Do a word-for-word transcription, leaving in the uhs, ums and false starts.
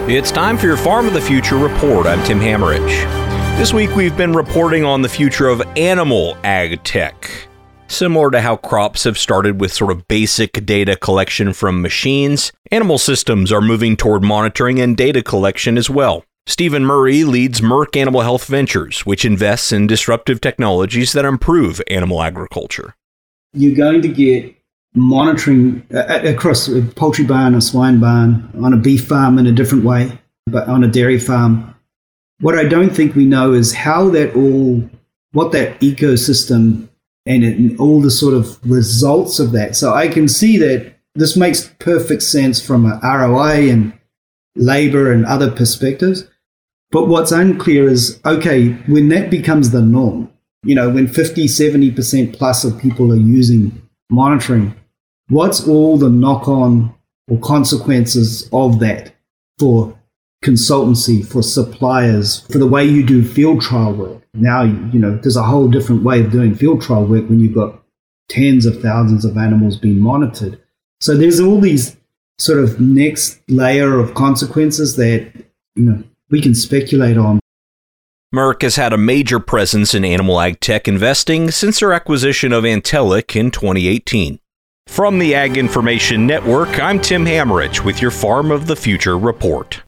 It's time for your Farm of the Future report. I'm Tim Hammerich. This week we've been reporting on the future of animal ag tech. Similar to how crops have started with sort of basic data collection from machines, animal systems are moving toward monitoring and data collection as well. Stephen Murray leads Merck Animal Health Ventures, which invests in disruptive technologies that improve animal agriculture. You're going to get monitoring uh, across a poultry barn, a swine barn, on a beef farm in a different way, but on a dairy farm. What I don't think we know is how that all, what that ecosystem and, it, and all the sort of results of that. So I can see that this makes perfect sense from an R O I and labor and other perspectives. But what's unclear is, okay, when that becomes the norm, you know, when fifty, seventy percent plus of people are using monitoring, what's all the knock-on or consequences of that for consultancy, for suppliers, for the way you do field trial work? Now, you know, there's a whole different way of doing field trial work when you've got tens of thousands of animals being monitored. So there's all these sort of next layer of consequences that, you know, we can speculate on. Merck has had a major presence in animal ag tech investing since their acquisition of Antellic in twenty eighteen. From the Ag Information Network, I'm Tim Hammerich with your Farm of the Future report.